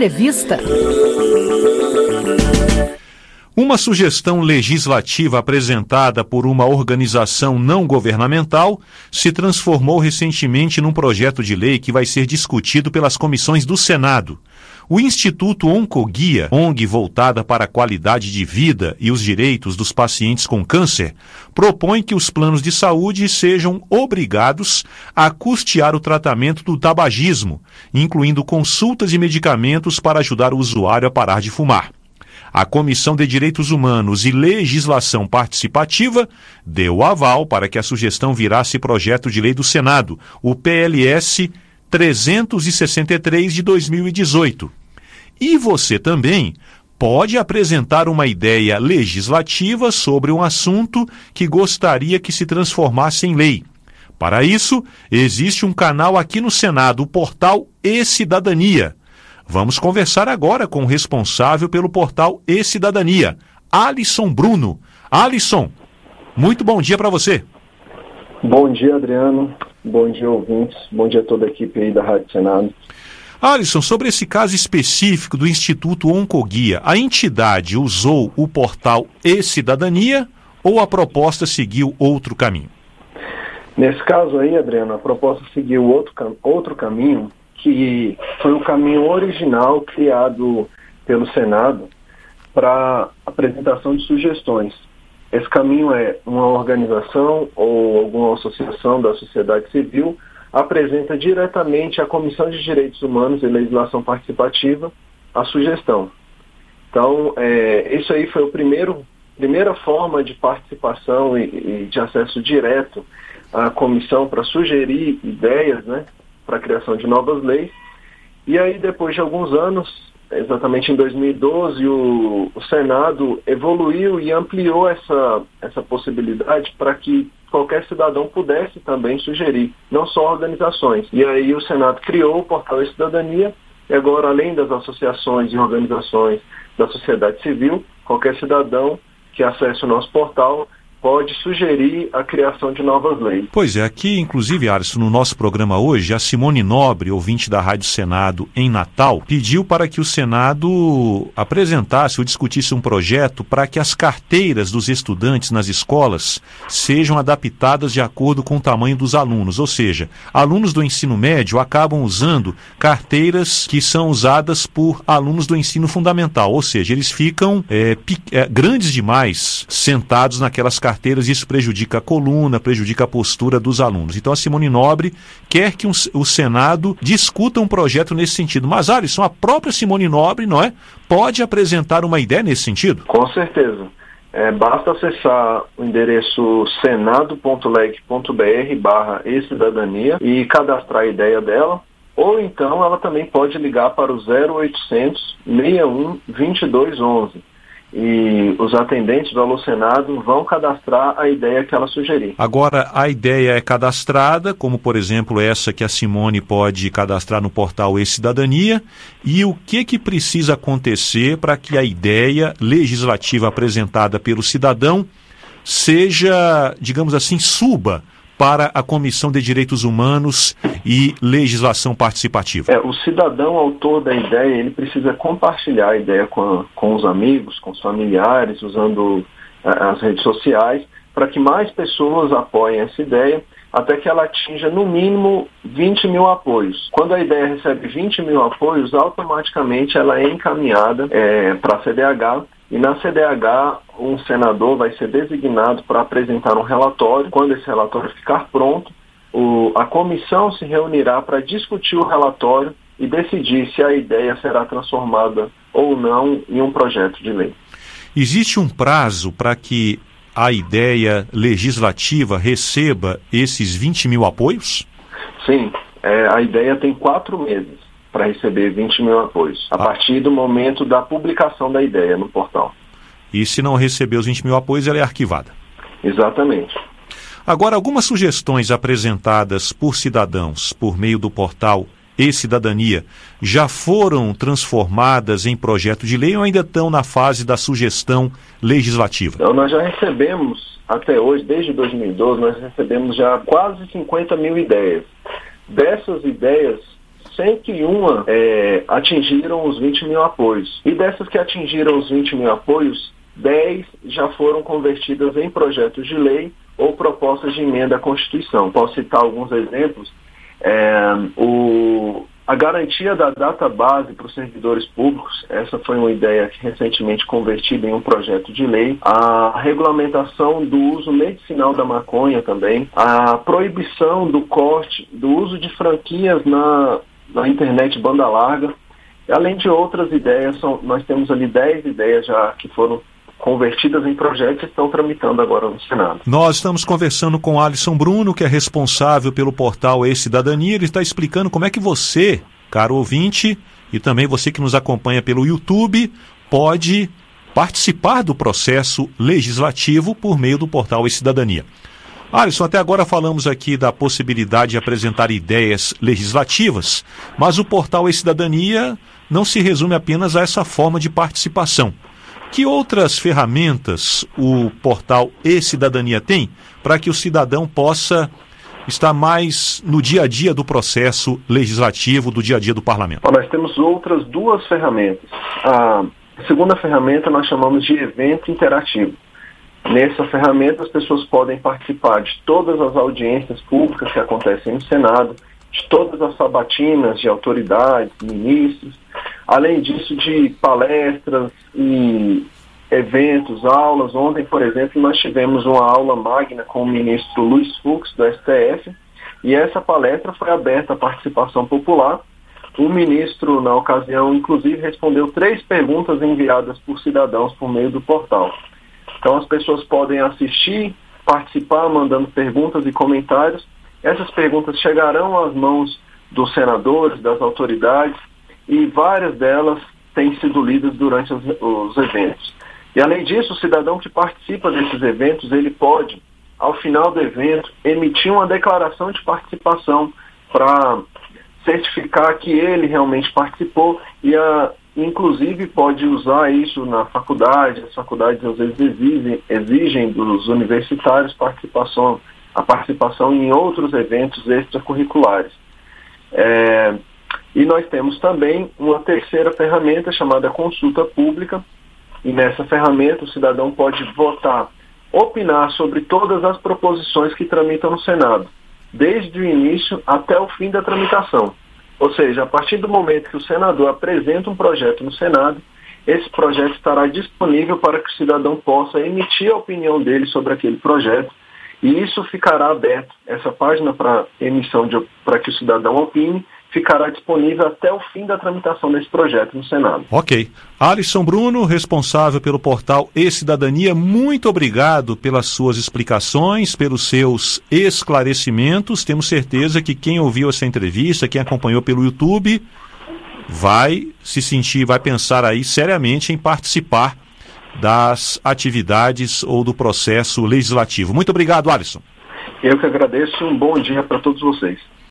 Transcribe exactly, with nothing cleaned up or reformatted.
Entrevista. Uma sugestão legislativa apresentada por uma organização não governamental se transformou recentemente num projeto de lei que vai ser discutido pelas comissões do Senado. O Instituto Oncoguia, O N G voltada para a qualidade de vida e os direitos dos pacientes com câncer, propõe que os planos de saúde sejam obrigados a custear o tratamento do tabagismo, incluindo consultas e medicamentos para ajudar o usuário a parar de fumar. A Comissão de Direitos Humanos e Legislação Participativa deu aval para que a sugestão virasse projeto de lei do Senado, o P L S trezentos e sessenta e três de dois mil e dezoito. E você também pode apresentar uma ideia legislativa sobre um assunto que gostaria que se transformasse em lei. Para isso, existe um canal aqui no Senado, o portal E-Cidadania. Vamos conversar agora com o responsável pelo portal E-Cidadania, Alisson Bruno. Alisson, muito bom dia para você. Bom dia, Adriano. Bom dia, ouvintes. Bom dia a toda a equipe aí da Rádio Senado. Alisson, sobre esse caso específico do Instituto Oncoguia, a entidade usou o portal E-Cidadania ou a proposta seguiu outro caminho? Nesse caso aí, Adriano, a proposta seguiu outro, outro caminho, que foi o caminho original criado pelo Senado para apresentação de sugestões. Esse caminho é uma organização ou alguma associação da sociedade civil apresenta diretamente à Comissão de Direitos Humanos e Legislação Participativa a sugestão. Então, é, isso aí foi a primeira forma de participação e, e de acesso direto à comissão para sugerir ideias, né, para a criação de novas leis. E aí, depois de alguns anos, exatamente em dois mil e doze, o, o Senado evoluiu e ampliou essa, essa possibilidade para que qualquer cidadão pudesse também sugerir, não só organizações. E aí o Senado criou o portal E-Cidadania, e agora, além das associações e organizações da sociedade civil, qualquer cidadão que acesse o nosso portal pode sugerir a criação de novas leis. Pois é, aqui, inclusive, Alisson, no nosso programa hoje, a Simone Nobre, ouvinte da Rádio Senado em Natal, pediu para que o Senado apresentasse ou discutisse um projeto para que as carteiras dos estudantes nas escolas sejam adaptadas de acordo com o tamanho dos alunos, ou seja, alunos do ensino médio acabam usando carteiras que são usadas por alunos do ensino fundamental, ou seja, eles ficam é, é, grandes demais sentados naquelas carteiras. carteiras, isso prejudica a coluna, prejudica a postura dos alunos. Então a Simone Nobre quer que um, o Senado discuta um projeto nesse sentido. Mas, Alisson, a própria Simone Nobre, não é, pode apresentar uma ideia nesse sentido? Com certeza. É, basta acessar o endereço senado ponto leg ponto br barra e-cidadania e cadastrar a ideia dela. Ou então ela também pode ligar para o zero oitocentos, sessenta e um, vinte e dois onze. E os atendentes do Alô Senado vão cadastrar a ideia que ela sugerir. Agora, a ideia é cadastrada, como, por exemplo, essa que a Simone pode cadastrar no portal E-Cidadania. E o que, que precisa acontecer para que a ideia legislativa apresentada pelo cidadão seja, digamos assim, suba para a Comissão de Direitos Humanos e Legislação Participativa? É, o cidadão autor da ideia, ele precisa compartilhar a ideia com, com os amigos, com os familiares, usando a, as redes sociais, para que mais pessoas apoiem essa ideia, até que ela atinja no mínimo vinte mil apoios. Quando a ideia recebe vinte mil apoios, automaticamente ela é encaminhada é, para a C D H, e na C D H um senador vai ser designado para apresentar um relatório. Quando esse relatório ficar pronto, o, a comissão se reunirá para discutir o relatório e decidir se a ideia será transformada ou não em um projeto de lei. Existe um prazo para que a ideia legislativa receba esses vinte mil apoios? Sim, é, a ideia tem quatro meses para receber vinte mil apoios, a ah. partir do momento da publicação da ideia no portal. E se não receber os vinte mil apoios, ela é arquivada? Exatamente. Agora, algumas sugestões apresentadas por cidadãos por meio do portal E-Cidadania já foram transformadas em projeto de lei ou ainda estão na fase da sugestão legislativa? Então, nós já recebemos, até hoje, desde dois mil e doze, nós recebemos já quase cinquenta mil ideias. Dessas ideias, cento e um é, atingiram os vinte mil apoios. E dessas que atingiram os vinte mil apoios, dez já foram convertidas em projetos de lei ou propostas de emenda à Constituição. Posso citar alguns exemplos. É, o, a garantia da data base para os servidores públicos, essa foi uma ideia que recentemente convertida em um projeto de lei. A regulamentação do uso medicinal da maconha também. A proibição do corte, do uso de franquias na, na internet banda larga. Além de outras ideias, são, nós temos ali dez ideias já que foram convertidas em projetos e estão tramitando agora no Senado. Nós estamos conversando com Alisson Bruno, que é responsável pelo portal E-Cidadania. Ele está explicando como é que você, caro ouvinte, e também você que nos acompanha pelo YouTube, pode participar do processo legislativo por meio do portal E-Cidadania. Alisson, até agora falamos aqui da possibilidade de apresentar ideias legislativas, mas o portal E-Cidadania não se resume apenas a essa forma de participação. Que outras ferramentas o portal E-Cidadania tem para que o cidadão possa estar mais no dia a dia do processo legislativo, do dia a dia do parlamento? Bom, nós temos outras duas ferramentas. A segunda ferramenta nós chamamos de evento interativo. Nessa ferramenta as pessoas podem participar de todas as audiências públicas que acontecem no Senado, de todas as sabatinas de autoridades, ministros, além disso de palestras e eventos, aulas. Ontem, por exemplo, nós tivemos uma aula magna com o ministro Luiz Fux, do S T F, e essa palestra foi aberta à participação popular. O ministro, na ocasião, inclusive, respondeu três perguntas enviadas por cidadãos por meio do portal. Então, as pessoas podem assistir, participar, mandando perguntas e comentários. Essas perguntas chegarão às mãos dos senadores, das autoridades, e várias delas têm sido lidas durante os, os eventos. E além disso, o cidadão que participa desses eventos, ele pode, ao final do evento, emitir uma declaração de participação para certificar que ele realmente participou e, a, inclusive, pode usar isso na faculdade. As faculdades, às vezes, exigem, exigem dos universitários participação a participação em outros eventos extracurriculares. É, e nós temos também uma terceira ferramenta chamada consulta pública, e nessa ferramenta o cidadão pode votar, opinar sobre todas as proposições que tramitam no Senado, desde o início até o fim da tramitação. Ou seja, a partir do momento que o senador apresenta um projeto no Senado, esse projeto estará disponível para que o cidadão possa emitir a opinião dele sobre aquele projeto. E isso ficará aberto, essa página para emissão, para que o cidadão opine, ficará disponível até o fim da tramitação desse projeto no Senado. Ok. Alisson Bruno, responsável pelo portal E-Cidadania, muito obrigado pelas suas explicações, pelos seus esclarecimentos. Temos certeza que quem ouviu essa entrevista, quem acompanhou pelo YouTube, vai se sentir, vai pensar aí seriamente em participar das atividades ou do processo legislativo. Muito obrigado, Alisson. Eu que agradeço. Um bom dia para todos vocês.